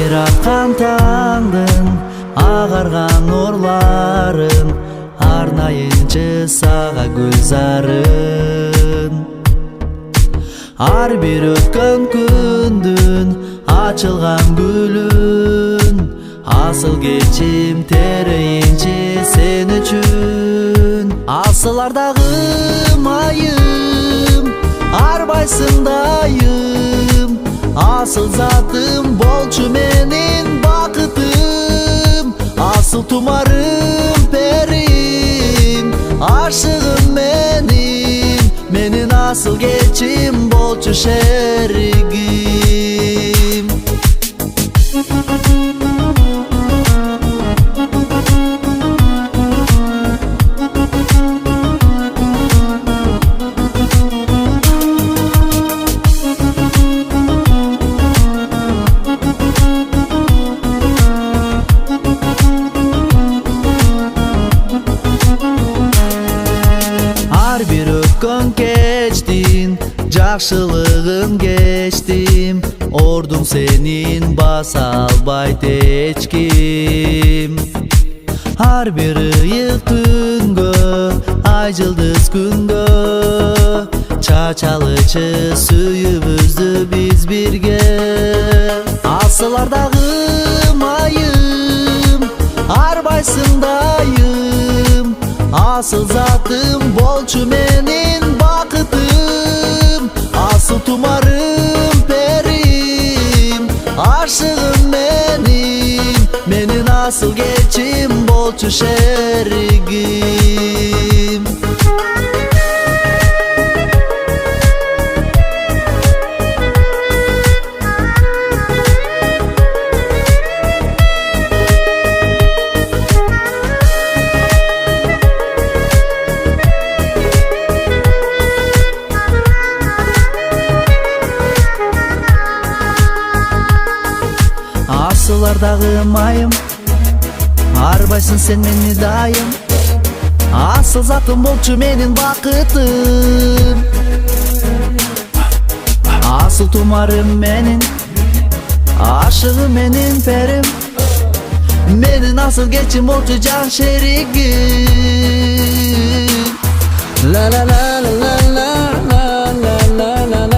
атқан таңдың ағарған нұрларын арнайыншы саға гүлзарын. Ар бир өткөн күндүн ачылган гүлүн асыл кечим терейинчи сен үчүн. Асылардагы майым арбайсың дайым, асыл затым болчу менин бакытым. Асыл тумарым перим ашыгым менин асыл кечим болчу шеригим. Ар бир өткөн кечтин жакшылыгын кечтим, ордуң сенин баса албайт эч ким. Ар бир ыйык түнгө ай жылдыз күнгө чачалычы сүйүбүздү биз бирге. Асылардагы майым арбайсың дайым, асыл затым болчу менин бакытым. Асыл тумарым перим ашыгым менин асыл кечим болчу шеригим. Асылардагы майым арбайсың сен мени дайым, асыл затым болчу менин бакытым. Асыл тумарым менин ашыгым менин перим, менин асыл кечим болчу жан шеригим. Ла ла ла ла ла ла ла ла ла ла.